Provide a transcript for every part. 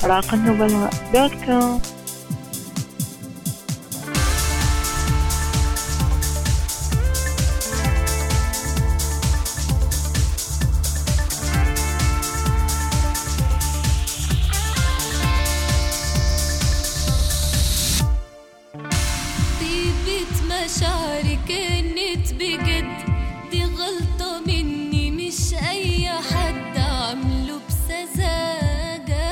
راقالنبلاء.com. مشاعري كانت بجد، دي غلطة مني مش أي حد عمله بسذاجة،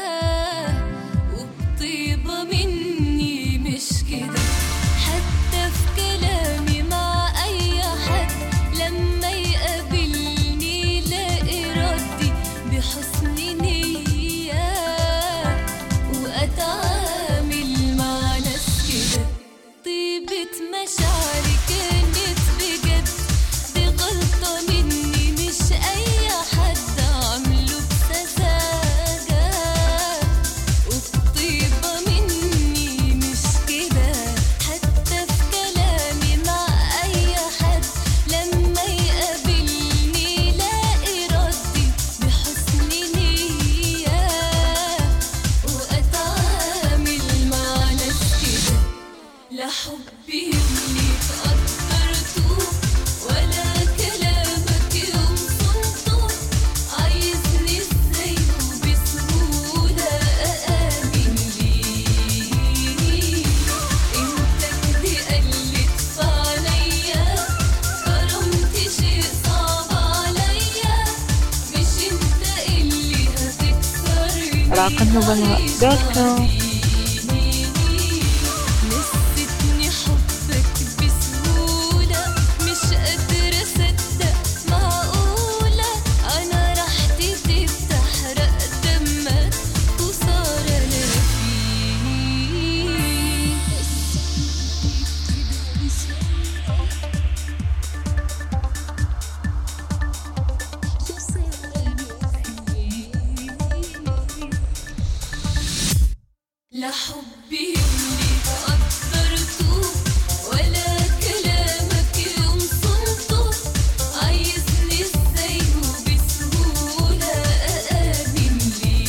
وبطيبة مني مش كده، حتى في كلامي مع أي حد لما يقابلني لاقي ردي بحسن نية، وأتعامل مع ناس كده. طيبة مشاعري كانت بجد، دي غلطة مني مش أي حد عمله بسذاجة، وبطيبة مني مش كده، حتى في كلامي مع أي حد لما يقابلني لاقي ردي بحسن نية، وأتعامل مع ناس كده. لا حبي اللي تقدرته ولا كلامك يوم صنته، عايزني ازاي وبسهولة أآمن ليك، انت كده قلت فعليا، كرمت شيء صعب عليا، مش انت اللي هتكسرني. راقالنبلاء.com. لا حبي اللي تقدرته ولا كلامك يوم صنته، عايزني ازاي وبسهولة أآمن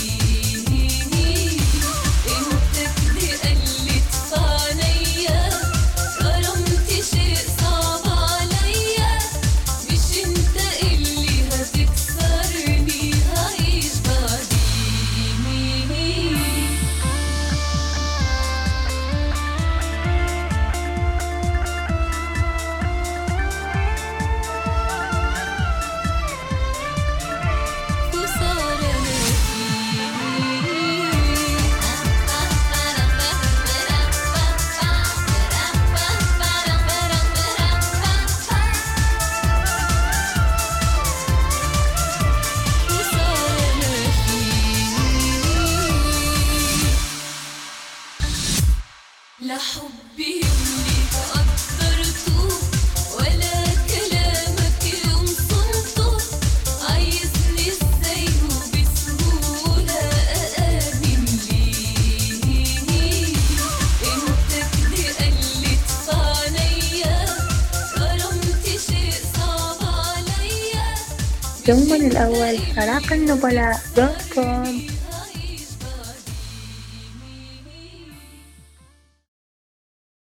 ليك، انت كده قلت فعليا، كرمت شيء صعب عليا، مش انت اللي هتكسرني، هعيش بعدين. لا حبي اللي تقدرته ولا كلامك يوم صنته، عايزني ازاي وبسهولة أآمن ليك، انت كده قلت فعليا، كرمت شيء صعب عليا. دوما الأول راقالنبلاء.com.